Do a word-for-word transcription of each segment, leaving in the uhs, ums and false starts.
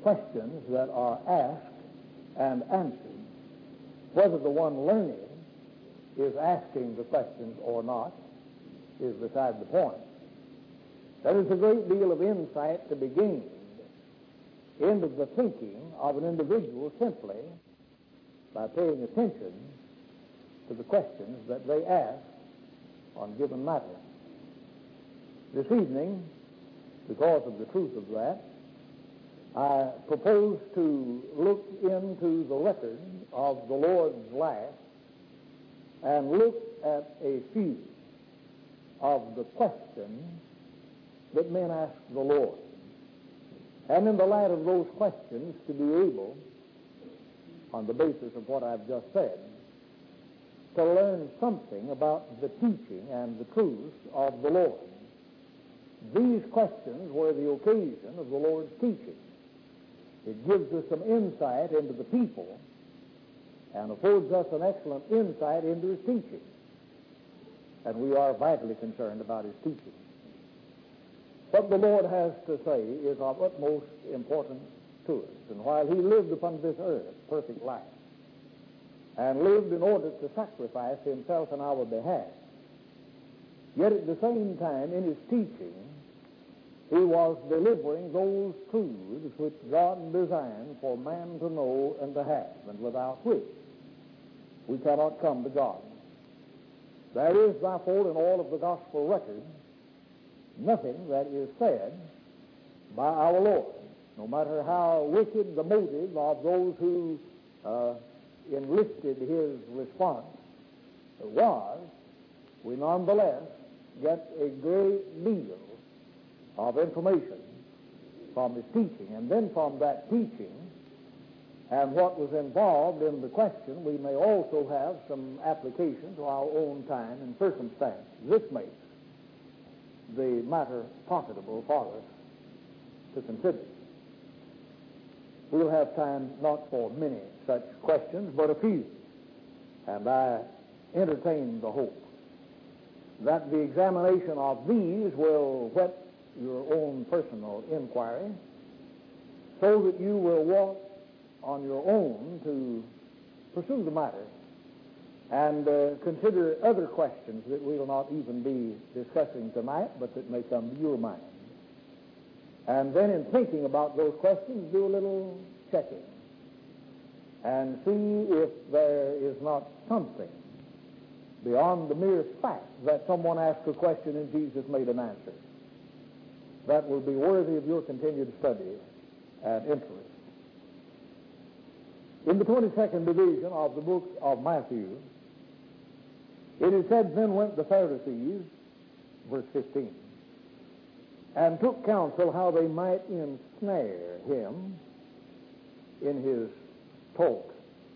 questions that are asked and answered. Whether the one learning is asking the questions or not is beside the point. There is a great deal of insight to be gained into the thinking of an individual simply by paying attention to the questions that they ask on given matter. This evening, because of the truth of that, I propose to look into the record of the Lord's life and look at a few of the questions that men ask the Lord. And in the light of those questions, to be able, on the basis of what I've just said, to learn something about the teaching and the truth of the Lord. These questions were the occasion of the Lord's teaching. It gives us some insight into the people and affords us an excellent insight into his teaching. And we are vitally concerned about his teaching. What the Lord has to say is of utmost importance to us. And while he lived upon this earth, perfect life, and lived in order to sacrifice himself on our behalf, yet at the same time in his teaching, he was delivering those truths which God designed for man to know and to have, and without which we cannot come to God. There is, therefore, in all of the gospel records, nothing that is said by our Lord, no matter how wicked the motive of those who uh, enlisted his response was, we nonetheless get a great deal of information from his teaching. And then from that teaching and what was involved in the question, we may also have some application to our own time and circumstance. This makes the matter profitable for us to consider. We'll have time not for many such questions, but a few. And I entertain the hope that the examination of these will whet your own personal inquiry so that you will walk on your own to pursue the matter and uh, consider other questions that we will not even be discussing tonight, but that may come to your mind. And then in thinking about those questions, do a little checking and see if there is not something beyond the mere fact that someone asked a question and Jesus made an answer that will be worthy of your continued study and interest. In the twenty-second division of the book of Matthew, it is said, then went the Pharisees, verse fifteen, and took counsel how they might ensnare him in his talk.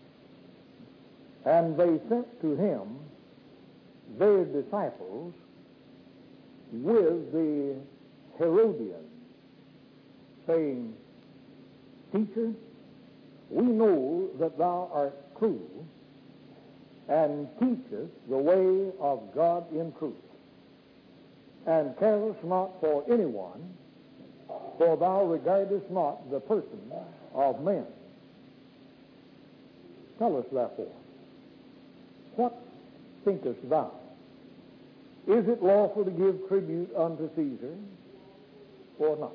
And they sent to him their disciples with the Herodians, saying, Teacher, we know that thou art true, and teachest the way of God in truth, and carest not for anyone, for thou regardest not the person of men. Tell us, therefore, what thinkest thou? Is it lawful to give tribute unto Caesar, or not?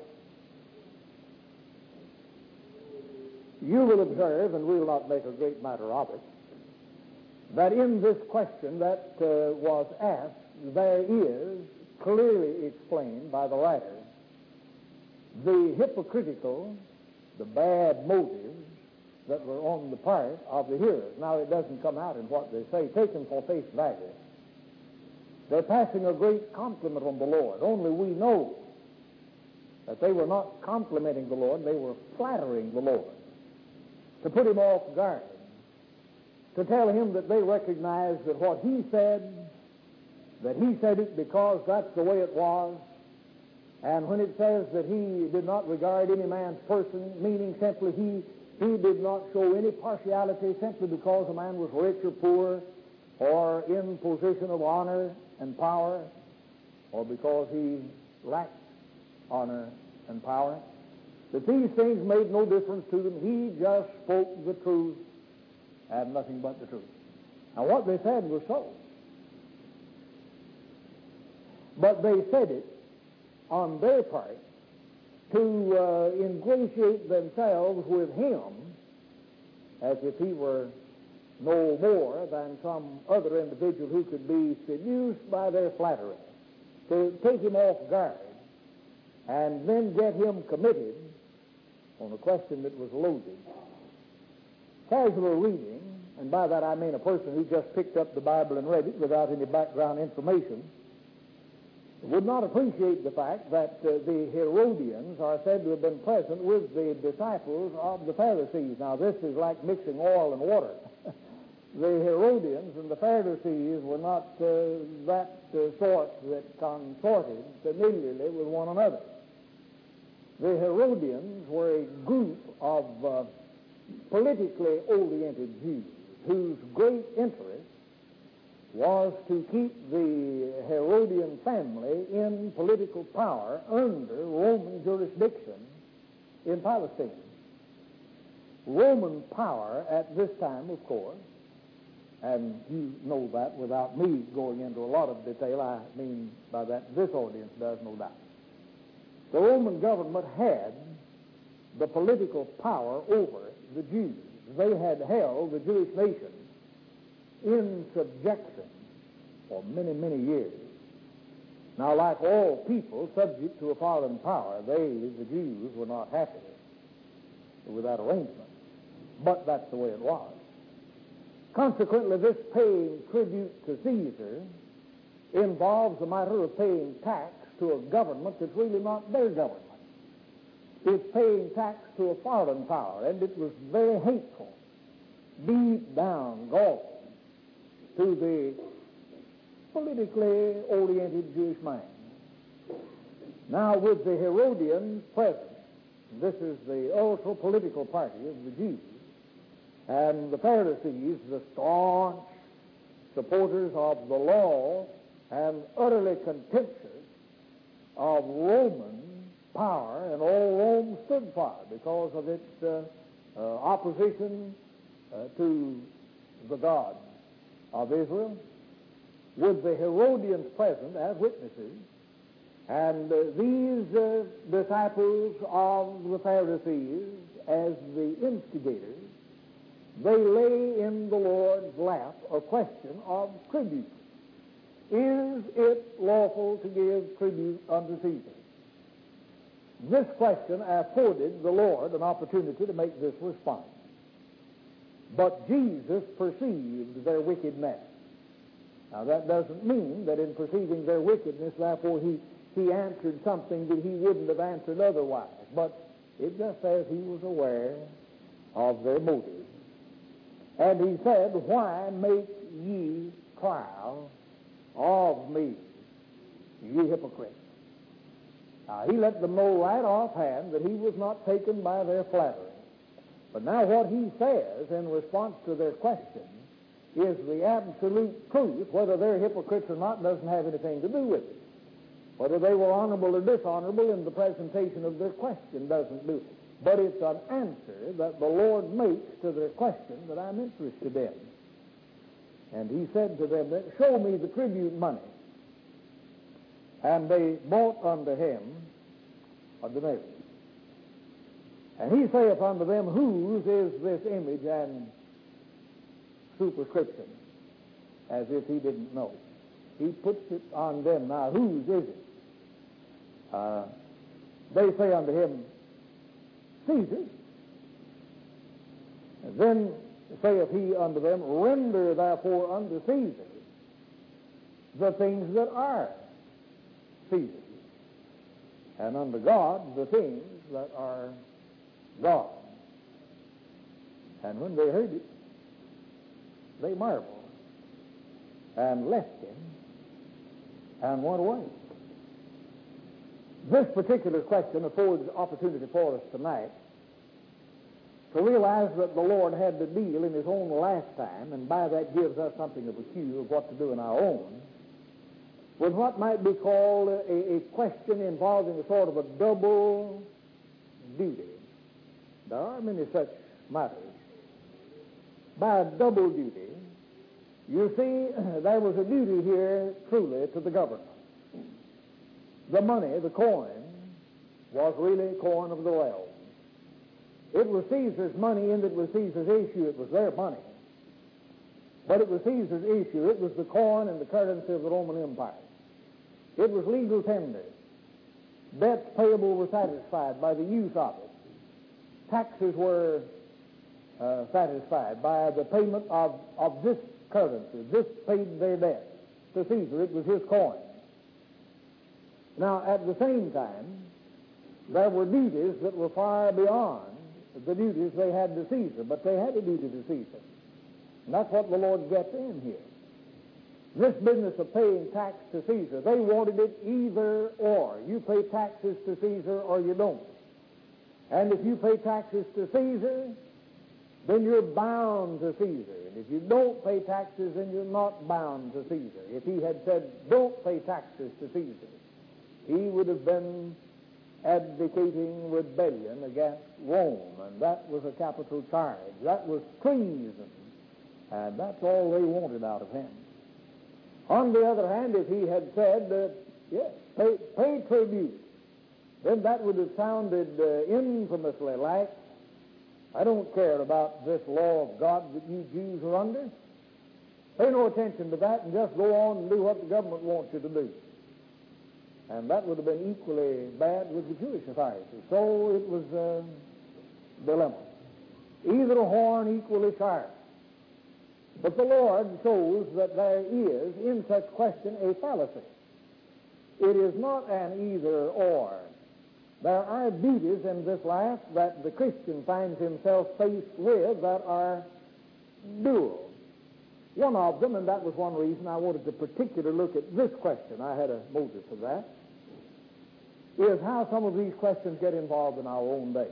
You will observe, and we will not make a great matter of it, that in this question that uh, was asked, there is clearly explained by the writer the hypocritical, the bad motives that were on the part of the hearers. Now, it doesn't come out in what they say, taken for face value. They're passing a great compliment on the Lord. Only we know that they were not complimenting the Lord, they were flattering the Lord, to put him off guard, to tell him that they recognized that what he said, that he said it because that's the way it was. And when it says that he did not regard any man's person, meaning simply he, he did not show any partiality simply because a man was rich or poor, or in position of honor and power, or because he lacked honor and power. that these things made no difference to them. He just spoke the truth and nothing but the truth. Now, what they said was so. But they said it on their part to uh, ingratiate themselves with him as if he were no more than some other individual who could be seduced by their flattery, to take him off guard and then get him committed on a question that was loaded. Casual reading, and by that I mean a person who just picked up the Bible and read it without any background information, would not appreciate the fact that uh, the Herodians are said to have been present with the disciples of the Pharisees. Now, this is like mixing oil and water. The Herodians and the Pharisees were not uh, that uh, sort that consorted familiarly with one another. The Herodians were a group of uh, politically oriented Jews whose great interest was to keep the Herodian family in political power under Roman jurisdiction in Palestine. Roman power at this time, of course, and you know that without me going into a lot of detail, I mean by that this audience does, no doubt. The Roman government had the political power over the Jews. They had held the Jewish nation in subjection for many, many years. Now, like all people subject to a foreign power, they, the Jews, were not happy with that arrangement. But that's the way it was. Consequently, this paying tribute to Caesar involves the matter of paying tax to a government that's really not their government. It's paying tax to a foreign power, and it was very hateful, deep down gall to the politically oriented Jewish mind. Now, with the Herodians present, this is the ultra political party of the Jews, and the Pharisees, the staunch supporters of the law and utterly contemptuous of Roman power, and all Rome stood for because of its uh, uh, opposition uh, to the God of Israel, with the Herodians present as witnesses, and uh, these uh, disciples of the Pharisees as the instigators. They lay in the Lord's lap a question of tribute. Is it lawful to give tribute unto Caesar? This question afforded the Lord an opportunity to make this response. But Jesus perceived their wickedness. Now, that doesn't mean that in perceiving their wickedness, therefore, he, he answered something that he wouldn't have answered otherwise. But it just says he was aware of their motives. And he said, why make ye trial of me, ye hypocrites? Now, he let them know right offhand that he was not taken by their flattery. But now what he says in response to their question is the absolute truth. Whether they're hypocrites or not doesn't have anything to do with it. Whether they were honorable or dishonorable in the presentation of their question doesn't do it. But it's an answer that the Lord makes to their question that I'm interested in. And he said to them, show me the tribute money. And they brought unto him a denarius. And he saith unto them, whose is this image and superscription? As if he didn't know. He puts it on them. Now, whose is it? Uh, they say unto him, Caesar. And then saith he unto them, render therefore unto Caesar the things that are Caesar's, and unto God the things that are God. And when they heard it, they marveled and left him and went away. This particular question affords opportunity for us tonight to realize that the Lord had to deal in his own lifetime, and by that gives us something of a cue of what to do in our own, with what might be called a, a question involving a sort of a double duty. There are many such matters. By double duty, you see, there was a duty here truly to the government. The money, the coin, was really coin of the realm. It was Caesar's money, and it was Caesar's issue. It was their money. But it was Caesar's issue. It was the coin and the currency of the Roman Empire. It was legal tender. Debts payable were satisfied by the use of it. Taxes were uh, satisfied by the payment of, of this currency. This paid their debt to Caesar. It was his coin. Now, at the same time, there were duties that were far beyond the duties they had to Caesar, but they had a duty to Caesar. And that's what the Lord gets in here. This business of paying tax to Caesar, they wanted it either or. You pay taxes to Caesar or you don't. And if you pay taxes to Caesar, then you're bound to Caesar. And if you don't pay taxes, then you're not bound to Caesar. If he had said, don't pay taxes to Caesar, he would have been advocating rebellion against Rome, and that was a capital charge. That was treason, and that's all they wanted out of him. On the other hand, if he had said, uh, yes, pay, pay tribute, then that would have sounded uh, infamously like, I don't care about this law of God that you Jews are under. Pay no attention to that and just go on and do what the government wants you to do. And that would have been equally bad with the Jewish authorities. So it was a dilemma. Either horn equally sharp. But the Lord shows that there is, in such question, a fallacy. It is not an either-or. There are duties in this life that the Christian finds himself faced with that are dual. One of them, and that was one reason I wanted to particularly look at this question, I had a motive for that, is how some of these questions get involved in our own day.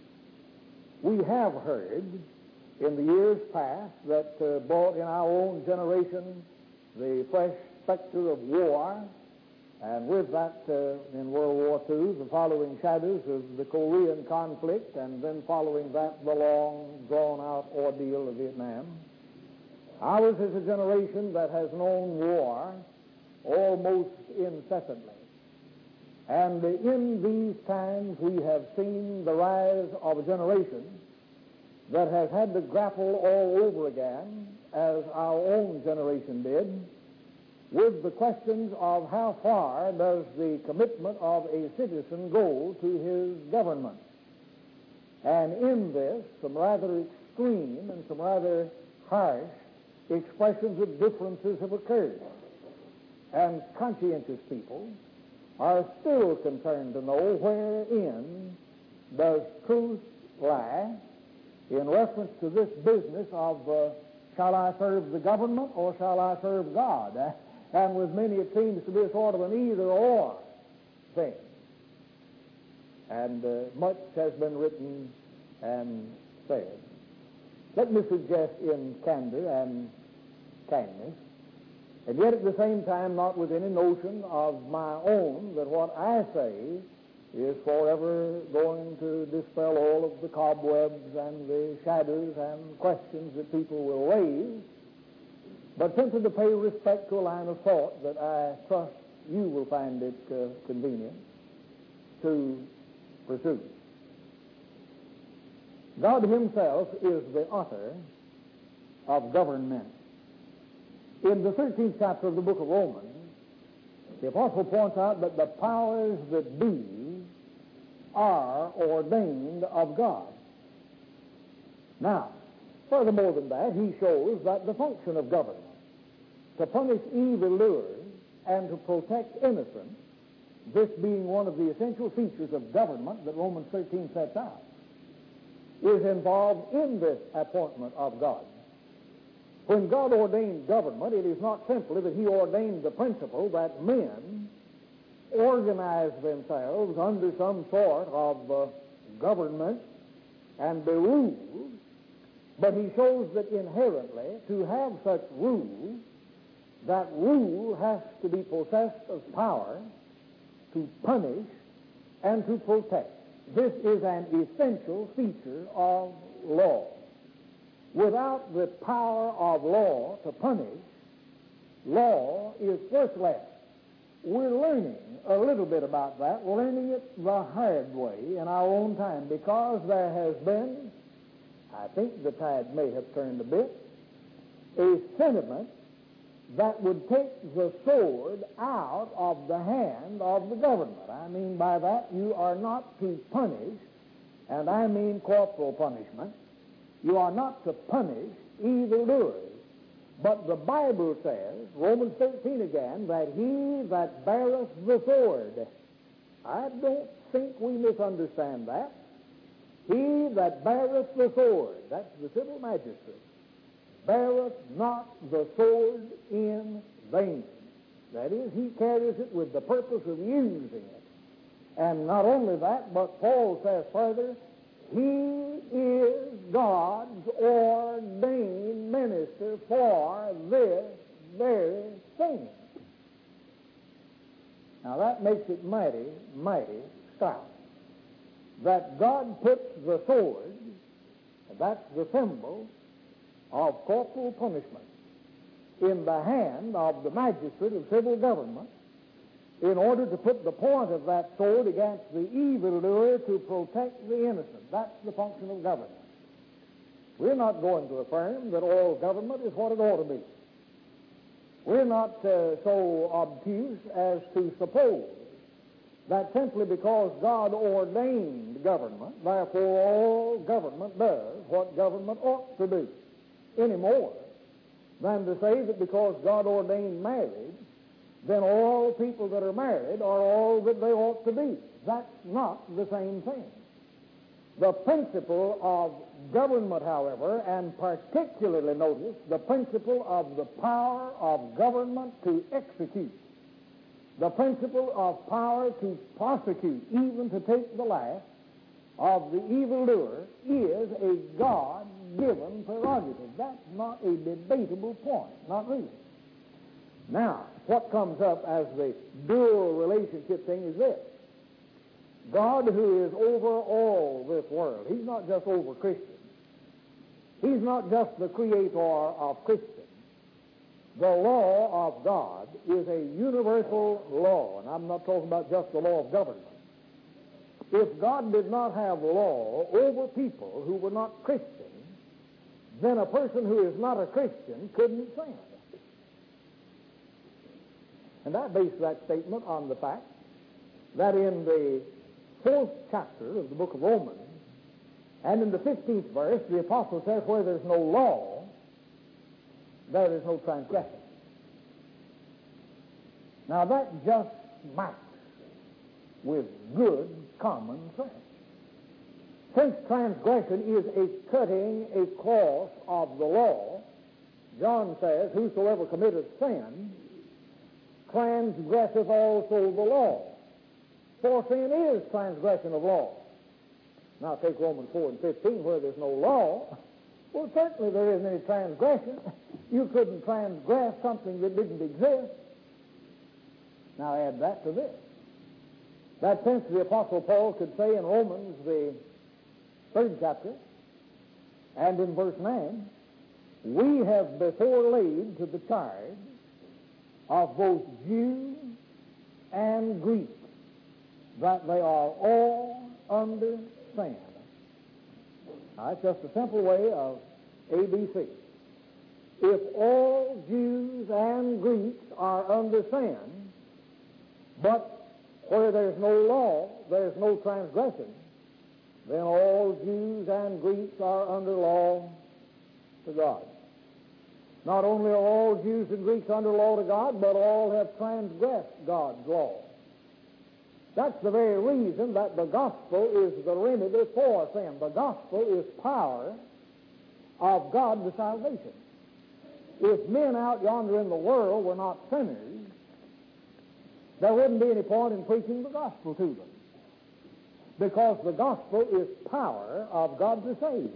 We have heard in the years past that uh, brought in our own generation the fresh specter of war, and with that uh, in World War Two, the following shadows of the Korean conflict, and then following that, the long, drawn-out ordeal of Vietnam. Ours is a generation that has known war almost incessantly. And in these times we have seen the rise of a generation that has had to grapple all over again, as our own generation did, with the questions of how far does the commitment of a citizen go to his government. And in this, some rather extreme and some rather harsh expressions of differences have occurred. And conscientious people are still concerned to know wherein does truth lie in reference to this business of uh, shall I serve the government or shall I serve God? Uh, and with many it seems to be a sort of an either-or thing. And uh, much has been written and said. Let me suggest in candor and kindness, and yet at the same time not with any notion of my own, that what I say is forever going to dispel all of the cobwebs and the shadows and questions that people will raise, but simply to pay respect to a line of thought that I trust you will find it uh, convenient to pursue. God himself is the author of government. In the thirteenth chapter of the book of Romans, the apostle points out that the powers that be are ordained of God. Now, furthermore than that, he shows that the function of government, to punish evildoers and to protect innocents, this being one of the essential features of government that Romans thirteen sets out, is involved in this appointment of God. When God ordained government, it is not simply that he ordained the principle that men organize themselves under some sort of uh, government and be ruled, but he shows that inherently to have such rule, that rule has to be possessed of power to punish and to protect. this is an essential feature of law. Without the power of law to punish, law is worthless. We're learning a little bit about that, learning it the hard way in our own time, because there has been, I think the tide may have turned a bit, a sentiment that would take the sword out of the hand of the government. I mean by that, you are not to punish, and I mean corporal punishment. You are not to punish evildoers. But the Bible says, Romans thirteen again, that he that beareth the sword. I don't think we misunderstand that. He that beareth the sword, that's the civil magistrate, beareth not the sword in vain. That is, he carries it with the purpose of using it. And not only that, but Paul says further, he is God's ordained minister for this very thing. Now that makes it mighty, mighty stout. That God puts the sword, that's the symbol of corporal punishment, in the hand of the magistrate of civil government, in order to put the point of that sword against the evildoer to protect the innocent. That's the function of government. We're not going to affirm that all government is what it ought to be. We're not uh, so obtuse as to suppose that simply because God ordained government, therefore all government does what government ought to do, any more than to say that because God ordained marriage, then all people that are married are all that they ought to be. That's not the same thing. The principle of government, however, and particularly notice the principle of the power of government to execute, the principle of power to prosecute, even to take the life of the evildoer, is a God-given prerogative. That's not a debatable point, not really. Now, what comes up as the dual relationship thing is this. God, who is over all this world, he's not just over Christians. He's not just the creator of Christians. The law of God is a universal law, and I'm not talking about just the law of government. If God did not have law over people who were not Christians, then a person who is not a Christian couldn't sin. And I base that statement on the fact that in the fourth chapter of the book of Romans, and in the fifteenth verse, the apostle says, where there's no law, there is no transgression. Now that just smacks with good common sense. Since transgression is a cutting across of the law, John says, whosoever committeth sin transgresseth also the law. For sin is transgression of law. Now take Romans four and fifteen, where there's no law. Well, certainly there isn't any transgression. You couldn't transgress something that didn't exist. Now add that to this. That since the Apostle Paul could say in Romans, the third chapter, and in verse nine, we have before laid to the charge of both Jew and Greek that they are all under sin. Now, it's just a simple way of A B C. If all Jews and Greeks are under sin, but where there's no law, there's no transgression, then all Jews and Greeks are under law to God. Not only are all Jews and Greeks under law to God, but all have transgressed God's law. That's the very reason that the gospel is the remedy for sin. The gospel is power of God to salvation. If men out yonder in the world were not sinners, there wouldn't be any point in preaching the gospel to them, because the gospel is power of God to save.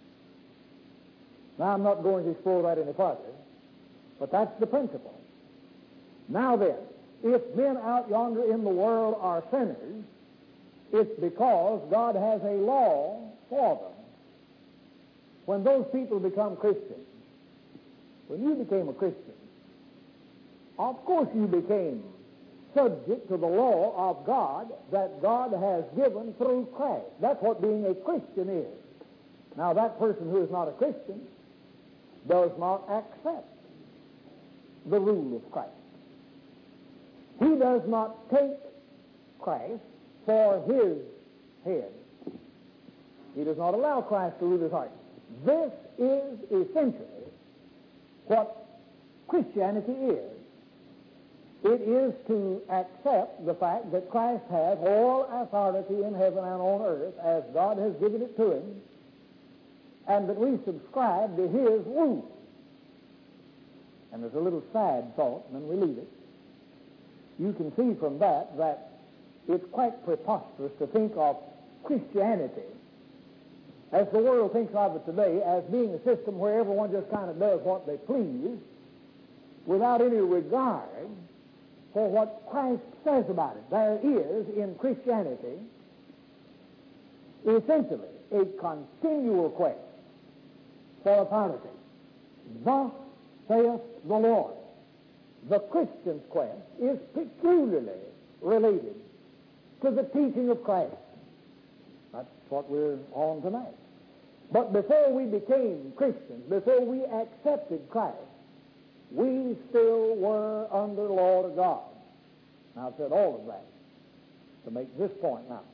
Now, I'm not going to explore that any further, but that's the principle. Now then, if men out yonder in the world are sinners, It's because God has a law for them. When those people become Christians, when you became a Christian, of course you became subject to the law of God that God has given through Christ. That's what being a Christian is. Now, that person who is not a Christian does not accept the rule of Christ. He does not take Christ for his head. He does not allow Christ to rule his heart. This is essentially what Christianity is. It is to accept the fact that Christ has all authority in heaven and on earth as God has given it to him, and that we subscribe to his rule. And there's a little sad thought, and then we leave it. You can see from that that it's quite preposterous to think of Christianity, as the world thinks of it today, as being a system where everyone just kind of does what they please without any regard for what Christ says about it. There is in Christianity essentially a continual quest for authority. Thus saith the Lord. The Christian's quest is peculiarly related to the teaching of Christ. That's what we're on tonight. But before we became Christians, before we accepted Christ, we still were under the law of God. Now, I've said all of that to make this point now.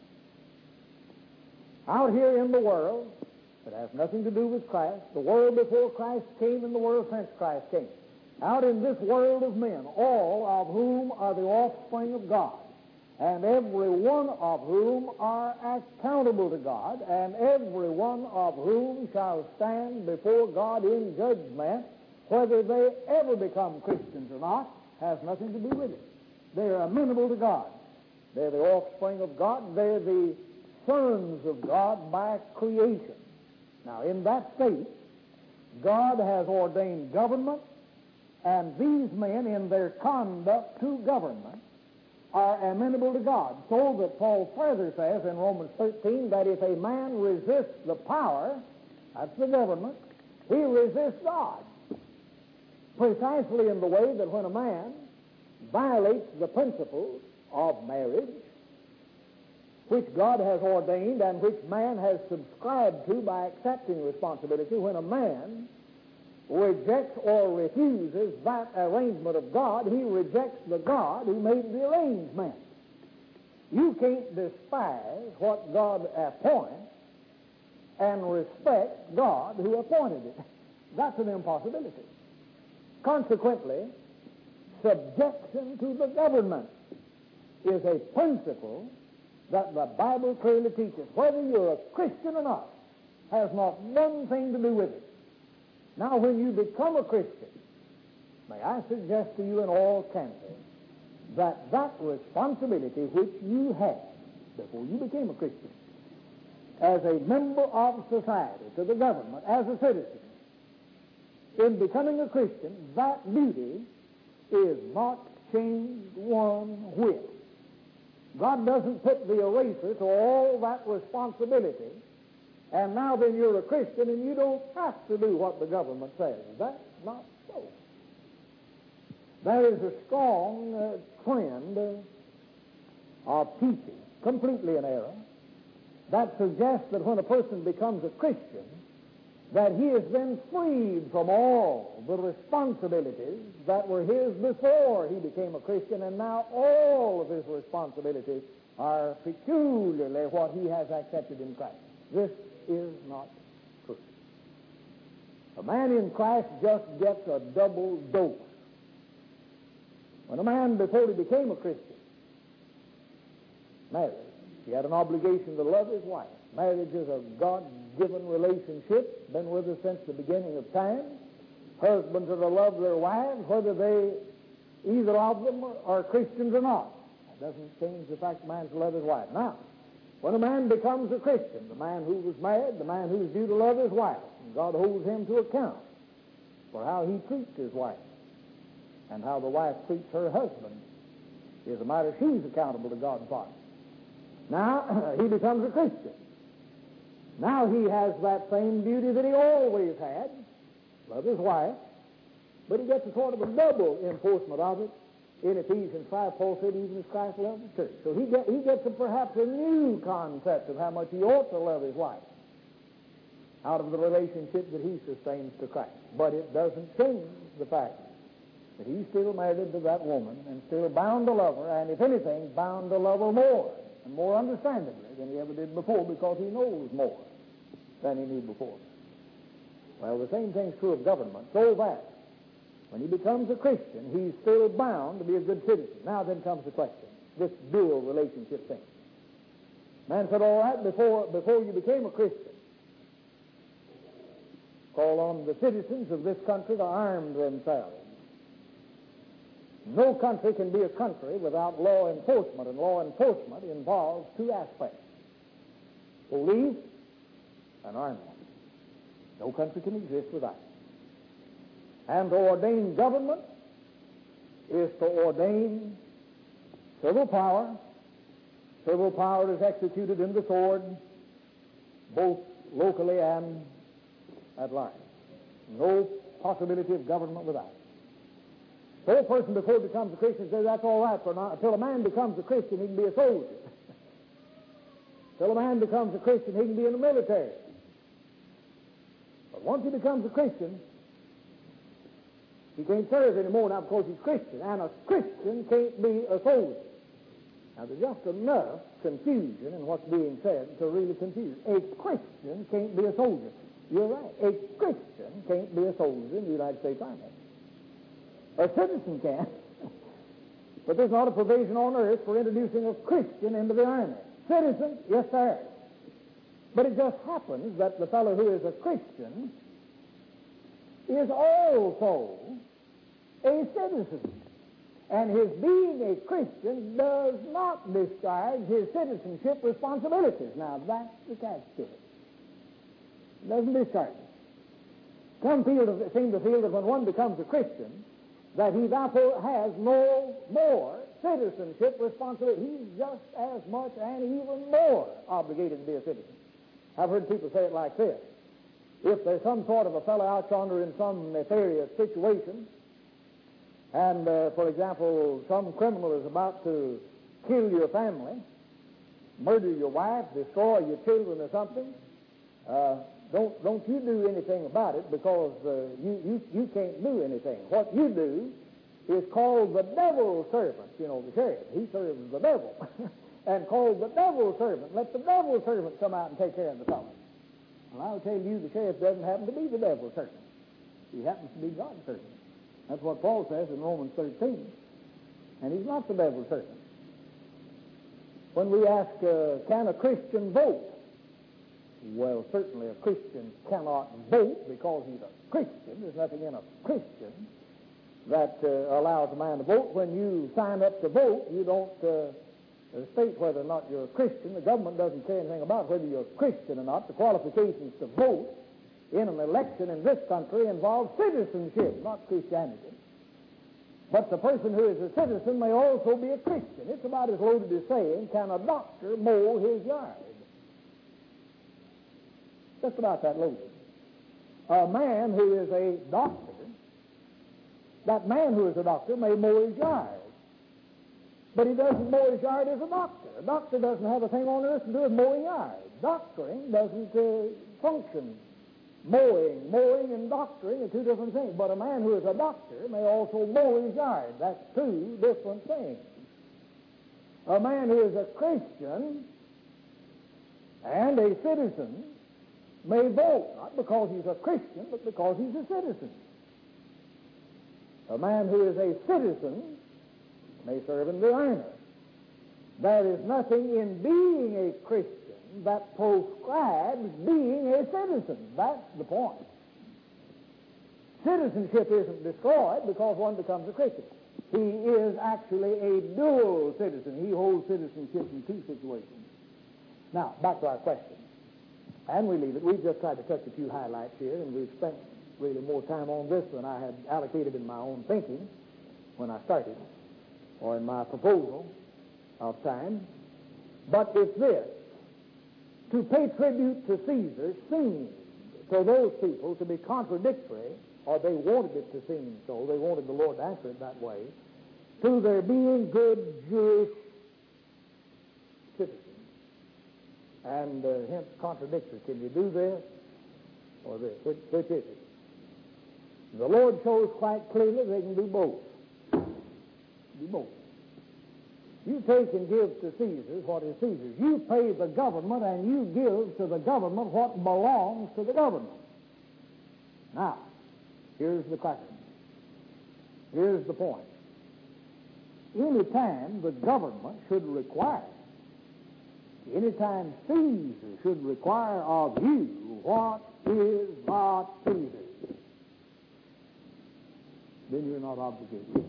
Out here in the world, it has nothing to do with Christ. The world before Christ came and the world since Christ came. Out in this world of men, all of whom are the offspring of God, and every one of whom are accountable to God, and every one of whom shall stand before God in judgment, whether they ever become Christians or not, has nothing to do with it. They are amenable to God. They're the offspring of God. They're the sons of God by creation. Now, in that state, God has ordained government, and these men, in their conduct to government, are amenable to God. So that Paul further says in Romans thirteen that if a man resists the power, that's the government, he resists God. Precisely in the way that when a man violates the principles of marriage, which God has ordained and which man has subscribed to by accepting responsibility, when a man rejects or refuses that arrangement of God, he rejects the God who made the arrangement. You can't despise what God appoints and respect God who appointed it. That's an impossibility. Consequently, subjection to the government is a principle that the Bible clearly teaches. Whether you're a Christian or not has not one thing to do with it. Now, when you become a Christian, may I suggest to you in all candor that that responsibility which you had before you became a Christian, as a member of society, to the government, as a citizen, in becoming a Christian, that duty is not changed one whit. God doesn't put the eraser to all that responsibility, and now then you're a Christian and you don't have to do what the government says. That's not so. There is a strong uh, trend uh, of teaching, completely in error, that suggests that when a person becomes a Christian, that he has been freed from all the responsibilities that were his before he became a Christian, and now all of his responsibilities are peculiarly what he has accepted in Christ. This is not true. A man in Christ just gets a double dose. When a man, before he became a Christian, married, he had an obligation to love his wife. Marriage is a God-given relationship, been with us since the beginning of time. Husbands are to love their wives, whether they, either of them, are Christians or not. That doesn't change the fact that a man's to love his wife. Now, when a man becomes a Christian, the man who was married, the man who's due to love his wife, and God holds him to account for how he treats his wife, and how the wife treats her husband, is a matter she's accountable to God for. Now, he becomes a Christian. Now he has that same duty that he always had, love his wife, but he gets a sort of a double enforcement of it. In Ephesians five, Paul said, even as Christ loved the church. So he, get, he gets a, perhaps a new concept of how much he ought to love his wife out of the relationship that he sustains to Christ. But it doesn't change the fact that he's still married to that woman and still bound to love her, and if anything, bound to love her more and more understandably than he ever did before, because he knows more than he knew before. Well, the same thing's true of government, so that when he becomes a Christian, he's still bound to be a good citizen. Now then comes the question, this dual relationship thing. Man said, all right, before, before you became a Christian, call on the citizens of this country to arm themselves. No country can be a country without law enforcement, and law enforcement involves two aspects, police and army. No country can exist without it. And to ordain government is to ordain civil power. Civil power is executed in the sword, both locally and at large. No possibility of government without it. So a person before he becomes a Christian says that's all right for now. Until a man becomes a Christian, he can be a soldier. Until a man becomes a Christian, he can be in the military. But once he becomes a Christian, he can't serve anymore now because he's Christian. And a Christian can't be a soldier. Now there's just enough confusion in what's being said to really confuse. A Christian can't be a soldier. You're right. A Christian can't be a soldier in the United States Army. A citizen can. But there's not a provision on earth for introducing a Christian into the army. Citizen, yes, sir. But it just happens that the fellow who is a Christian is also a citizen. And his being a Christian does not discharge his citizenship responsibilities. Now, that's the catch to it. It doesn't discharge it. Some feel to, seem to feel that when one becomes a Christian, that he therefore has no more citizenship responsibility. He's just as much and even more obligated to be a citizen. I've heard people say it like this. If there's some sort of a fellow out yonder in some nefarious situation, and, uh, for example, some criminal is about to kill your family, murder your wife, destroy your children or something, uh, don't, don't you do anything about it, because uh, you, you, you can't do anything. What you do is called the devil's servant. You know, the sheriff, he serves the devil. And called the devil's servant. Let the devil's servant come out and take care of the fellow. Well, I'll tell you, the sheriff doesn't happen to be the devil's servant. He happens to be God's servant. That's what Paul says in Romans thirteen. And he's not the devil's servant. When we ask, uh, can a Christian vote? Well, certainly a Christian cannot vote because he's a Christian. There's nothing in a Christian that uh, allows a man to vote. When you sign up to vote, you don't uh, state whether or not you're a Christian. The government doesn't care anything about whether you're a Christian or not. The qualifications to vote in an election in this country involve citizenship, not Christianity. But the person who is a citizen may also be a Christian. It's about as loaded as saying, can a doctor mow his yard? Just about that loaded. A man who is a doctor, that man who is a doctor may mow his yard. But he doesn't mow his yard as a doctor. A doctor doesn't have a thing on earth to do with mowing yards. Doctoring doesn't uh, function. Mowing, mowing and doctoring are two different things. But a man who is a doctor may also mow his yard. That's two different things. A man who is a Christian and a citizen may vote, not because he's a Christian, but because he's a citizen. A man who is a citizen may serve in the army. There is nothing in being a Christian that proscribes being a citizen. That's the point. Citizenship isn't destroyed because one becomes a Christian. He is actually a dual citizen. He holds citizenship in two situations. Now, back to our question. And we leave it. We've just tried to touch a few highlights here, and we've spent really more time on this than I had allocated in my own thinking when I started, or in my proposal of time. But if this, to pay tribute to Caesar, seemed to those people to be contradictory, or they wanted it to seem so, they wanted the Lord to answer it that way, to their being good Jewish citizens, and uh, hence contradictory. Can you do this or this? Which, which is it? The Lord shows quite clearly they can do both. Do both. You take and give to Caesar what is Caesar's. You pay the government and you give to the government what belongs to the government. Now, here's the question. Here's the point. Any time the government should require, any time Caesar should require of you what is not Caesar's, then you're not obligated.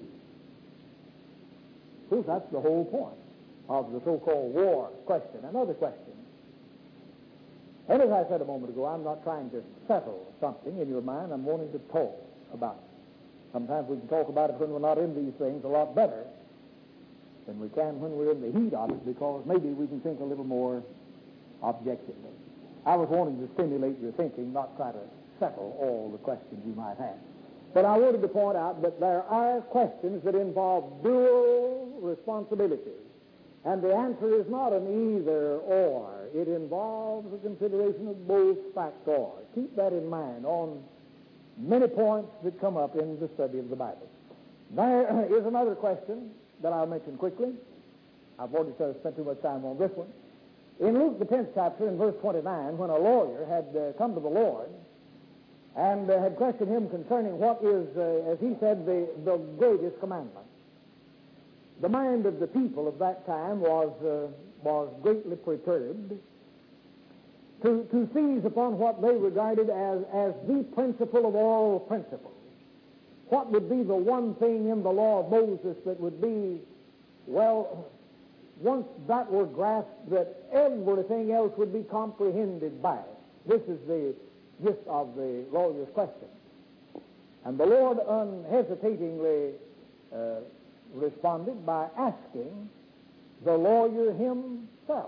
So that's the whole point of the so-called war question. Another question. And as I said a moment ago, I'm not trying to settle something in your mind. I'm wanting to talk about it. Sometimes we can talk about it when we're not in these things a lot better than we can when we're in the heat of it, because maybe we can think a little more objectively. I was wanting to stimulate your thinking, not try to settle all the questions you might have. But I wanted to point out that there are questions that involve dual responsibility. And the answer is not an either or. It involves a consideration of both factors. Keep that in mind on many points that come up in the study of the Bible. There is another question that I'll mention quickly. I've already sort of spent too much time on this one. In Luke, the tenth chapter, in verse twenty-nine, when a lawyer had uh, come to the Lord and uh, had questioned him concerning what is, uh, as he said, the, the greatest commandment. The mind of the people of that time was, uh, was greatly perturbed to, to seize upon what they regarded as, as the principle of all principles. What would be the one thing in the law of Moses that would be, well, once that were grasped, that everything else would be comprehended by it? This is the gist of the lawyer's question. And the Lord unhesitatingly uh, responded by asking the lawyer himself.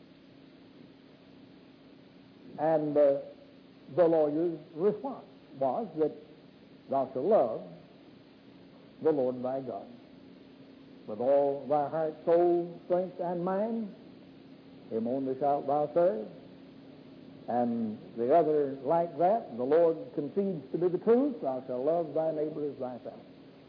And uh, the lawyer's response was that thou shalt love the Lord thy God with all thy heart, soul, strength, and mind. Him only shalt thou serve. And the other like that, the Lord concedes to be the truth, thou shalt love thy neighbor as thyself.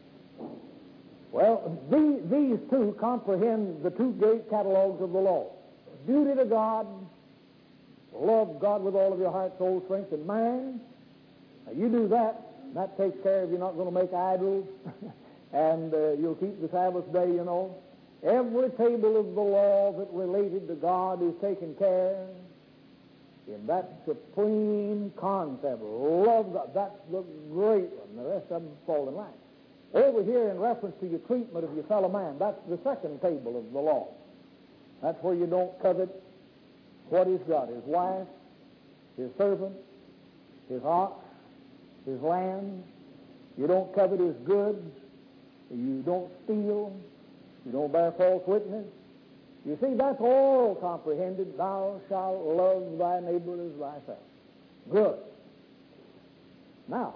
Well, these, these two comprehend the two great catalogs of the law. Duty to God, love God with all of your heart, soul, strength, and mind. Now, you do that, that takes care of you're not going to make idols, and uh, you'll keep the Sabbath day, you know. Every table of the law that related to God is taken care of in that supreme concept. Love God. That's the great one. The rest of them fall in line. Over here, in reference to your treatment of your fellow man, that's the second table of the law. That's where you don't covet what he's got, his wife, his servant, his ox, his land. You don't covet his goods. You don't steal. You don't bear false witness. You see, that's all comprehended. Thou shalt love thy neighbor as thyself. Good. Now,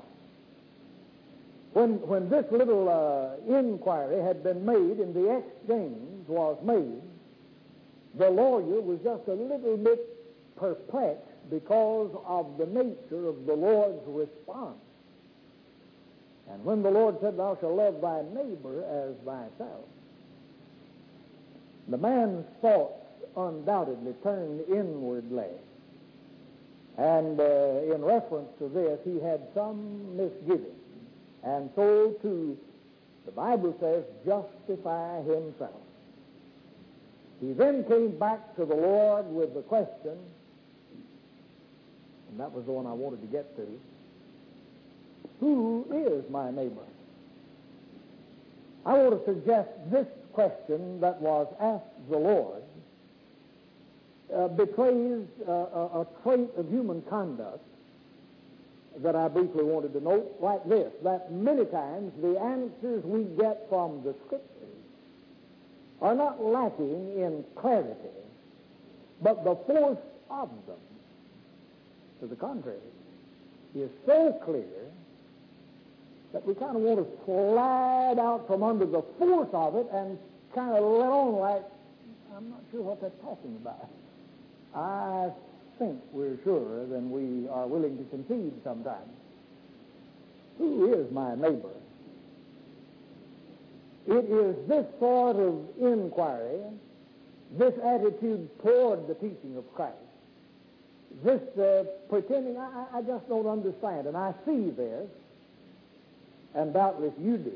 when, when this little uh, inquiry had been made and the exchange was made, the lawyer was just a little bit perplexed because of the nature of the Lord's response. And when the Lord said, thou shalt love thy neighbor as thyself, the man's thoughts undoubtedly turned inwardly. And uh, in reference to this, he had some misgiving. And so to, the Bible says, justify himself. He then came back to the Lord with the question, and that was the one I wanted to get to, who is my neighbor? I want to suggest this question that was asked the Lord uh, betrays uh, a, a trait of human conduct that I briefly wanted to note, like this, that many times the answers we get from the Scriptures are not lacking in clarity, But the force of them, to the contrary, is so clear that we kind of want to slide out from under the force of it and kind of let on like, I'm not sure what that's talking about. I think we're surer than we are willing to concede sometimes. Who is my neighbor? It is this sort of inquiry, this attitude toward the teaching of Christ, this uh, pretending, I, I just don't understand, and I see this, and doubtless you do,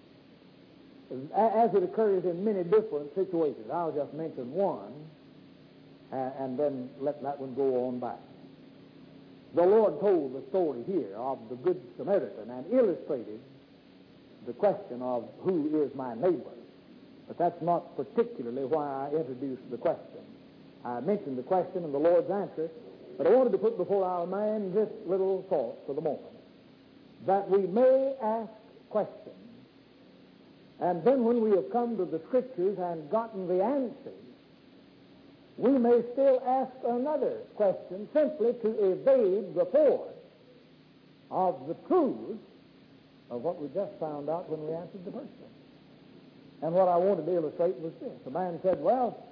as it occurs in many different situations. I'll just mention one, and, and then let that one go on by. The Lord told the story here of the Good Samaritan and illustrated the question of who is my neighbor. But that's not particularly why I introduced the question. I mentioned the question and the Lord's answer, but I wanted to put before our mind this little thought for the moment, that we may ask questions, and then when we have come to the Scriptures and gotten the answers, we may still ask another question simply to evade the force of the truth of what we just found out when we answered the first one. And what I wanted to illustrate was this. The man said, well,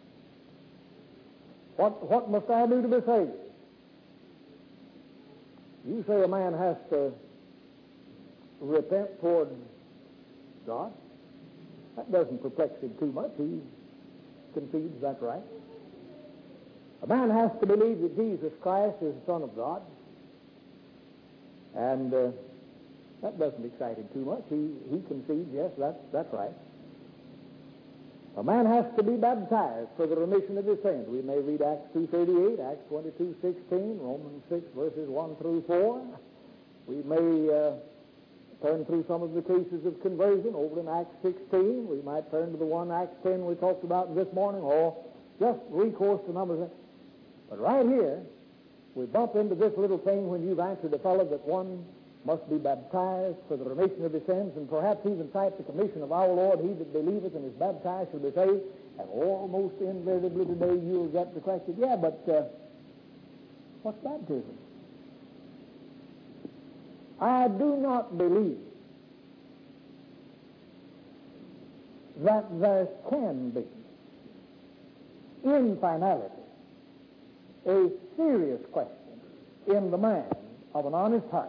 what, what must I do to be saved? You say a man has to repent toward God. That doesn't perplex him too much. He concedes that's right. A man has to believe that Jesus Christ is the Son of God. And uh, that doesn't excite him too much. He, he concedes, yes, that's, that's right. A man has to be baptized for the remission of his sins. We may read Acts two thirty-eight, Acts twenty-two sixteen, Romans six, verses one through four. We may uh, turn through some of the cases of conversion over in Acts sixteen. We might turn to the one, Acts ten, we talked about this morning, or just recourse to numbers. But right here, we bump into this little thing when you've answered a fellow that one must be baptized for the remission of his sins, and perhaps even cite the commission of our Lord, he that believeth and is baptized shall be saved. And almost invariably today you'll get the question, yeah, but uh, what's baptism? I do not believe that there can be, in finality, a serious question in the mind of an honest heart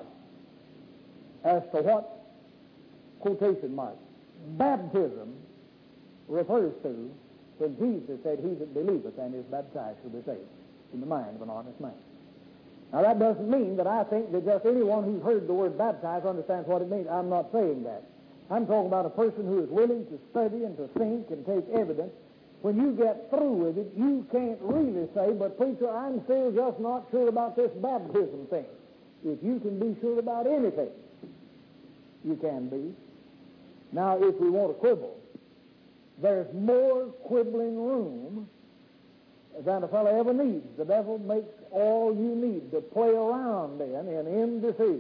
as to what, quotation marks, baptism refers to when Jesus said, he that believeth and is baptized shall be saved, in the mind of an honest man. Now that doesn't mean that I think that just anyone who's heard the word baptized understands what it means. I'm not saying that. I'm talking about a person who is willing to study and to think and take evidence. When you get through with it, you can't really say, but preacher, I'm still just not sure about this baptism thing. If you can be sure about anything, you can be. Now, if we want to quibble, there's more quibbling room than a fellow ever needs. The devil makes all you need to play around in, in indecision,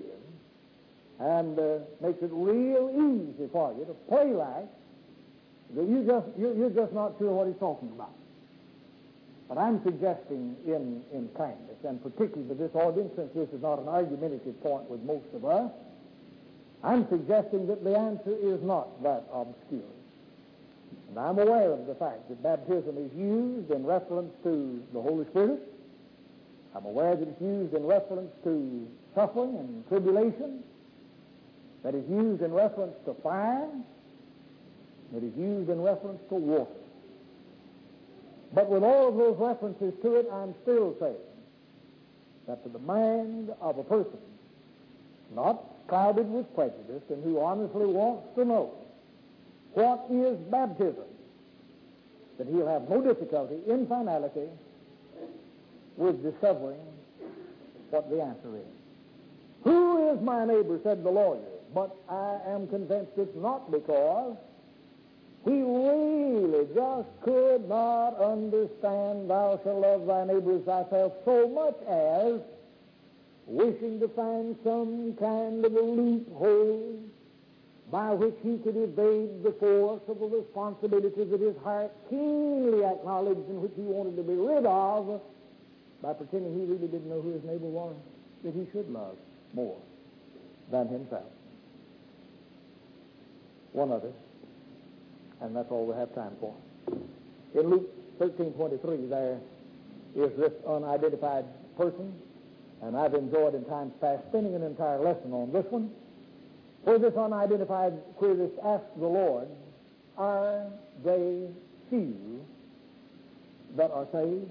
and uh, makes it real easy for you to play like that you just, you're, you're just not sure what he's talking about. But I'm suggesting in, in kindness, and particularly to this audience, since this is not an argumentative point with most of us, I'm suggesting that the answer is not that obscure. And I'm aware of the fact that baptism is used in reference to the Holy Spirit. I'm aware that it's used in reference to suffering and tribulation, that it's used in reference to fire, that is used in reference to water. But with all of those references to it, I'm still saying that to the mind of a person not clouded with prejudice and who honestly wants to know what is baptism, that he'll have no difficulty in finality with discovering what the answer is. Who is my neighbor, said the lawyer, but I am convinced it's not because he really just could not understand thou shalt love thy neighbor as thyself so much as wishing to find some kind of a loophole by which he could evade the force of the responsibilities that his heart keenly acknowledged and which he wanted to be rid of, by pretending he really didn't know who his neighbor was, that he should love more than himself. One other, and that's all we have time for. In Luke thirteen twenty-three, there is this unidentified person, and I've enjoyed in times past spending an entire lesson on this one, where this unidentified querist asks the Lord, are they few that are saved?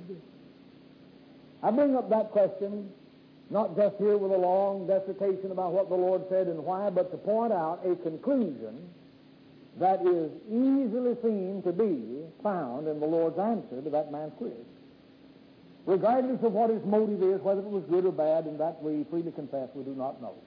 I bring up that question not just here with a long dissertation about what the Lord said and why, but to point out a conclusion that is easily seen to be found in the Lord's answer to that man's quiz. Regardless of what his motive is, whether it was good or bad, and that we freely confess we do not know.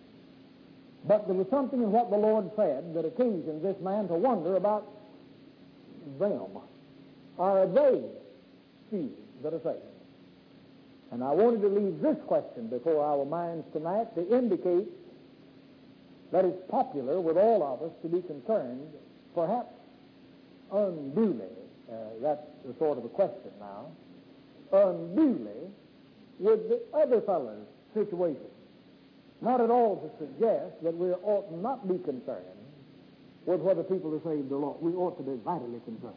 But there was something in what the Lord said that occasioned this man to wonder about them. Are they few that are saved? And I wanted to leave this question before our minds tonight to indicate that it's popular with all of us to be concerned, perhaps unduly, uh, that's the sort of a question now, unduly with the other fellow's situation. Not at all to suggest that we ought not be concerned with whether people are saved or not. We ought to be vitally concerned.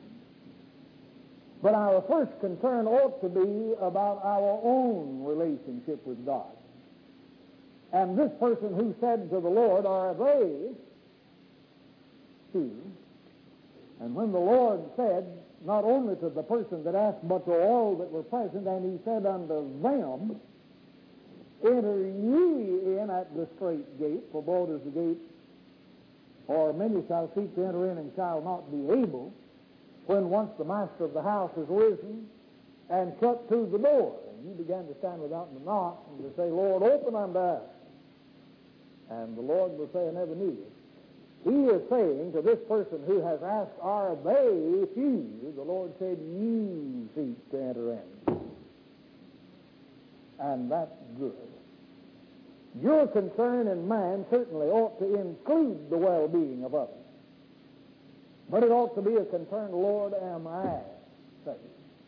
But our first concern ought to be about our own relationship with God. And this person who said to the Lord, are they few? And when the Lord said, not only to the person that asked, but to all that were present, and he said unto them, enter ye in at the strait gate, for broad is the gate, or many shall seek to enter in and shall not be able, when once the master of the house is risen and shut to the door. And you began to stand without and knock and to say, Lord, open unto us. And the Lord will say, I never knew you. He is saying to this person who has asked, are they few? The Lord said, you seek to enter in. And that's good. Your concern and mine certainly ought to include the well-being of others. But it ought to be a concern, Lord, am I saved?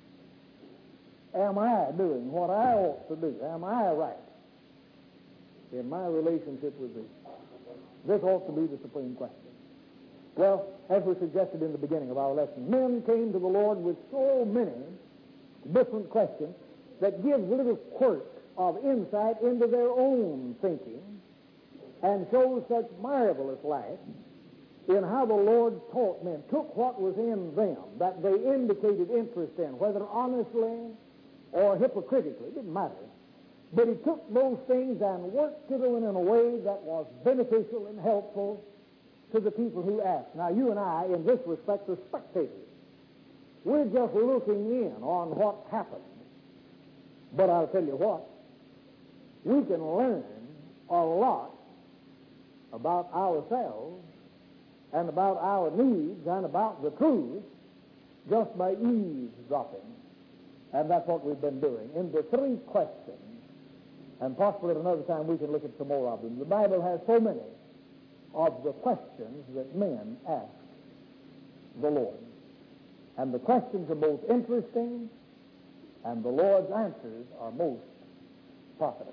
Am I doing what I ought to do? Am I right in my relationship with Thee? This ought to be the supreme question. Well, as we suggested in the beginning of our lesson, men came to the Lord with so many different questions that give little quirks of insight into their own thinking and show such marvelous light in how the Lord taught men, took what was in them that they indicated interest in, whether honestly or hypocritically, it didn't matter. But he took those things and worked to them in a way that was beneficial and helpful to the people who asked. Now, you and I, in this respect, are spectators. We're just looking in on what happened. But I'll tell you what, we can learn a lot about ourselves and about our needs and about the truth just by eavesdropping. And that's what we've been doing. In the three questions, and possibly at another time we can look at some more of them. The Bible has so many of the questions that men ask the Lord. And the questions are both interesting, and the Lord's answers are most profitable.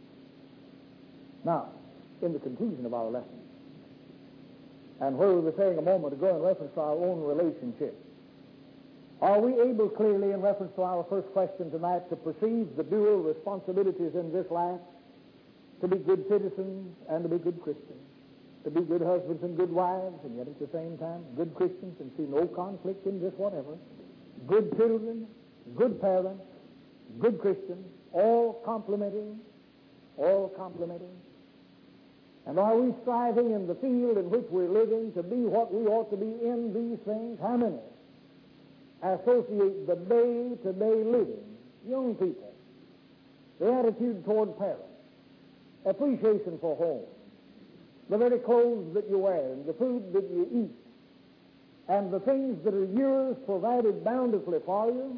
Now, in the conclusion of our lesson, and where we were saying a moment ago in reference to our own relationship, are we able clearly in reference to our first question tonight to perceive the dual responsibilities in this life, to be good citizens and to be good Christians, to be good husbands and good wives, and yet at the same time good Christians and see no conflict in this whatever, good children, good parents, good Christians, all complementing, all complementing? And are we striving in the field in which we're living to be what we ought to be in these things? How many associate the day-to-day living, young people, the attitude toward parents, appreciation for home, the very clothes that you wear, and the food that you eat, and the things that are yours provided bountifully for you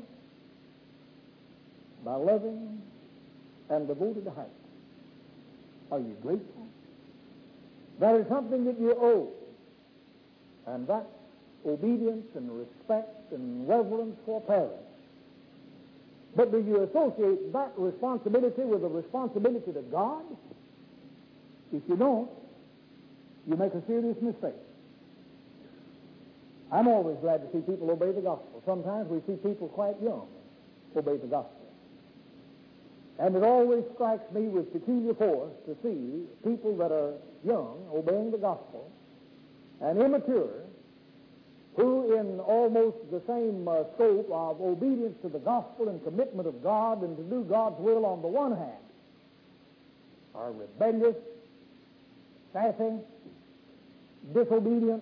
by loving and devoted heart? Are you grateful? That is something that you owe And that's obedience and respect and reverence for parents. But do you associate that responsibility with a responsibility to God? If you don't, you make a serious mistake. I'm always glad to see people obey the gospel. Sometimes we see people quite young obey the gospel. And it always strikes me with peculiar force to see people that are young obeying the gospel and immature who, in almost the same uh, scope of obedience to the gospel and commitment of God and to do God's will on the one hand, are rebellious, sassy, disobedient,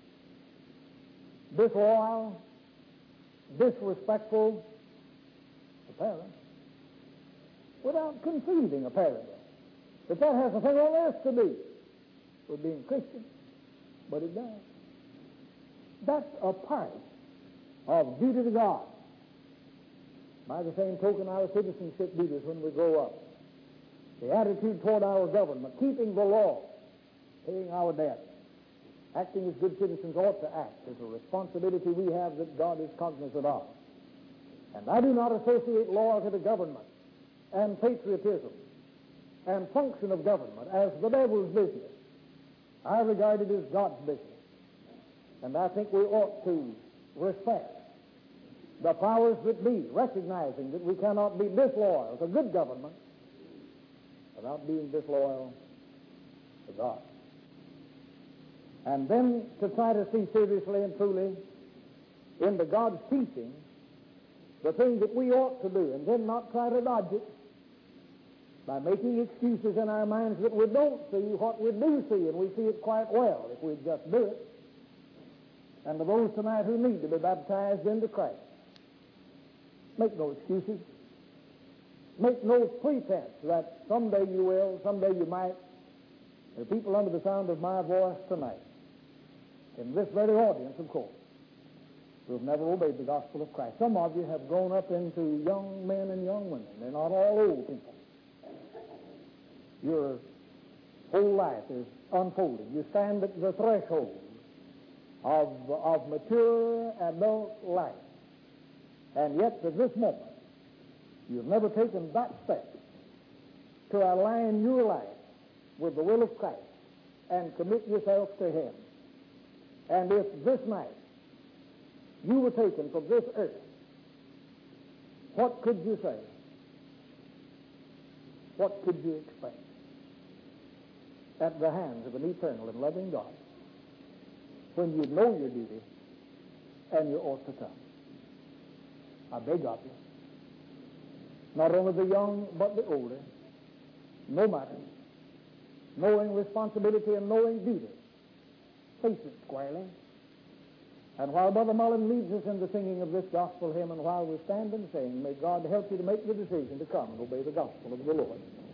disloyal, disrespectful to parents, without conceiving apparently that that has a thing on earth to do with being Christian, but it does. That's a part of duty to God. By the same token, our citizenship duties when we grow up, the attitude toward our government, keeping the law, paying our debt, acting as good citizens ought to act, is a responsibility we have that God is cognizant of. And I do not associate loyalty to government and patriotism and function of government as the devil's business. I regard it as God's business. And I think we ought to respect the powers that be, recognizing that we cannot be disloyal to good government without being disloyal to God. And then to try to see seriously and truly into God's teaching the thing that we ought to do, and then not try to dodge it by making excuses in our minds that we don't see what we do see, and we see it quite well if we just do it. And to those tonight who need to be baptized into Christ, make no excuses. Make no pretense that someday you will, someday you might. There are people under the sound of my voice tonight, in this very audience, of course, who have never obeyed the gospel of Christ. Some of you have grown up into young men and young women. They're not all old people. Your whole life is unfolding. You stand at the threshold of, of mature adult life. And yet, to this moment, you've never taken that step to align your life with the will of Christ and commit yourself to Him. And if this night you were taken from this earth, what could you say? What could you expect at the hands of an eternal and loving God when you know your duty and you ought to come? I beg of you, not only the young but the older, no matter, knowing responsibility and knowing duty, face it squarely. And while Brother Mullen leads us in the singing of this gospel hymn, and while we stand and sing, may God help you to make the decision to come and obey the gospel of the Lord.